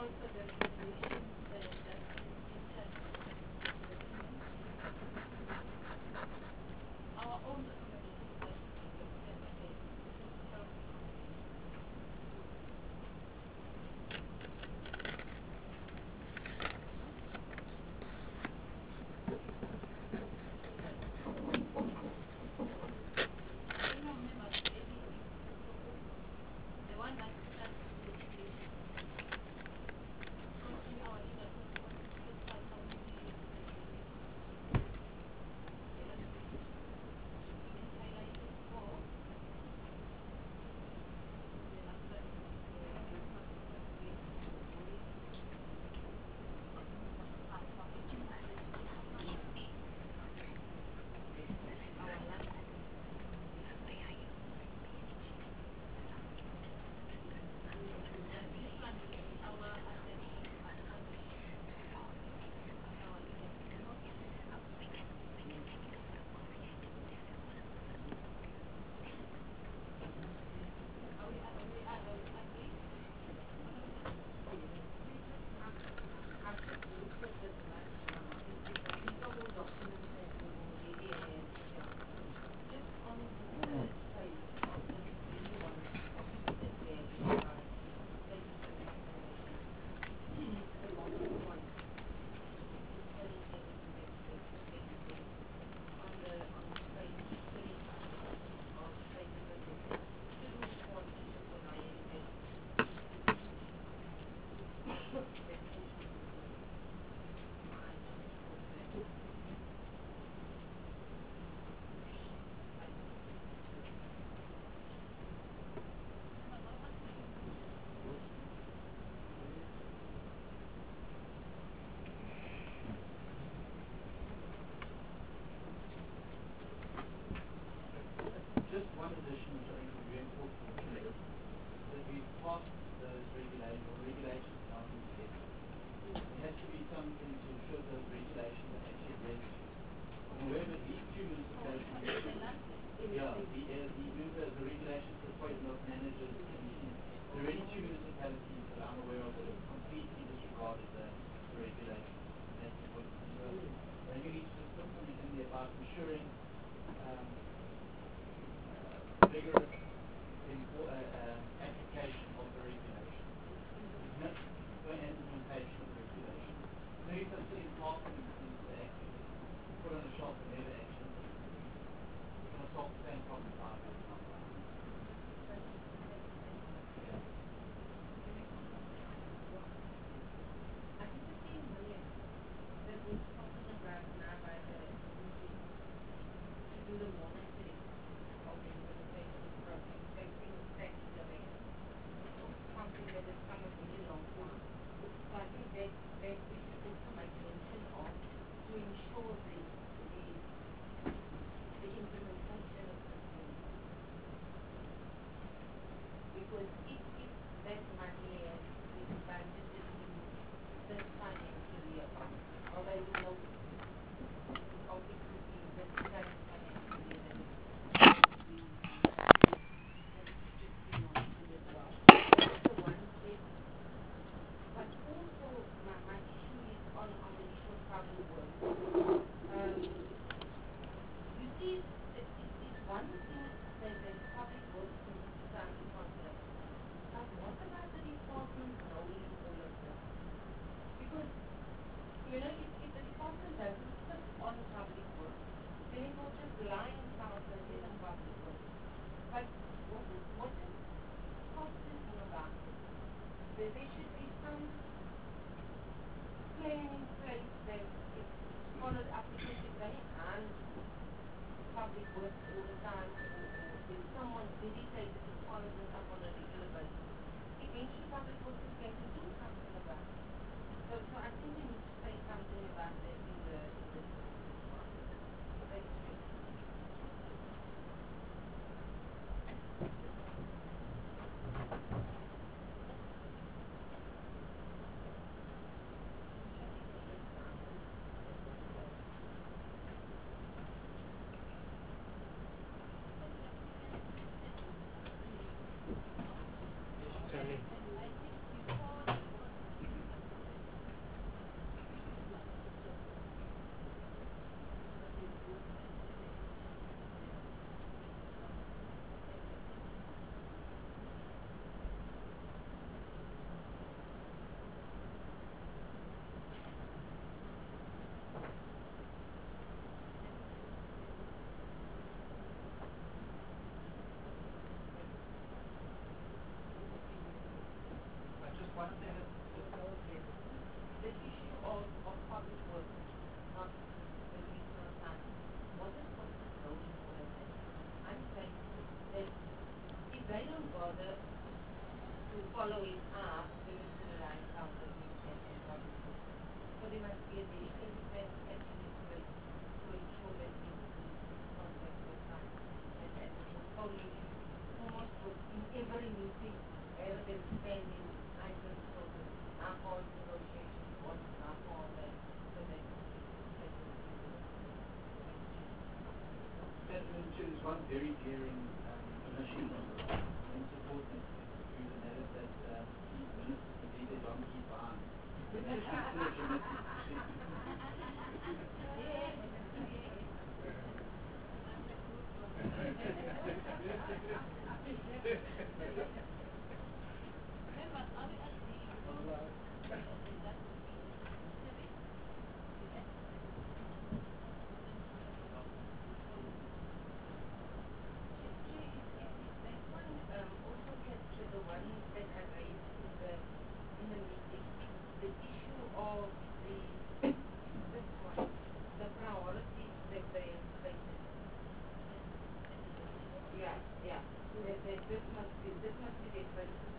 Just one addition which I think is very important to make, that we pass those regulations down in state. There has to be something to ensure those regulations are actually adhered to. I'm aware that these two municipalities, the regulations for point milk managers, there are already two municipalities that I'm aware of that have completely disregarded the regulations. That's important. So I think we need to just put something in there about ensuring vigorous application of the regulation. No implementation of the regulation. Maybe something in parking things to actually put on a shelf and never actually it's going to solve the same problem 5 years down the line. I think the 15 million that was talking about now by the to do the monitoring of the implementation program, everything was taken away. Something that has come a really long time. So I think that we should also make mention of to ensure the implementation of this money. Because if that money has been budgeted in this financial year, or they will know or it could be this current financial year that is that's the one thing. But also my issue is on the issue of public works. You see, it's one thing that public works needs to sign the contract. But what about the department knowing all of this? Because, you know, if the department doesn't sit on public works, then it will just lie in Southland in a public works. But what is costing about it? There should be some plan in place that is followed up, because you can't hand public works all the time, or if someone dedicated to follow this up on a regular basis. Eventually public works is going to do something about it. So I think we need to say something about that in the thank you. following up the institutionalized outlet and public good. So there must be a very independent administrator to ensure that these contracts were signed. And police almost would in every meeting have them standing items for the alcohol negotiations, what is alcohol, that so that That mentions one very daring initiative in support of food, and that is that these ministers to leave their donkey behind. And that should still also capture the one that I raised in the meeting, the issue of this one, the priorities that they have stated. Yeah, yeah. This must be different